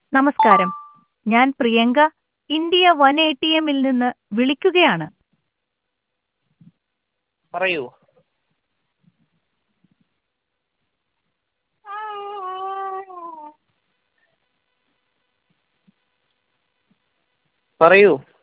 നമസ്കാരം. ഞാൻ പ്രിയങ്ക, ഇന്ത്യ 180 നിന്ന് വിളിക്കുകയാണ്. പറയൂ. പറയൂ.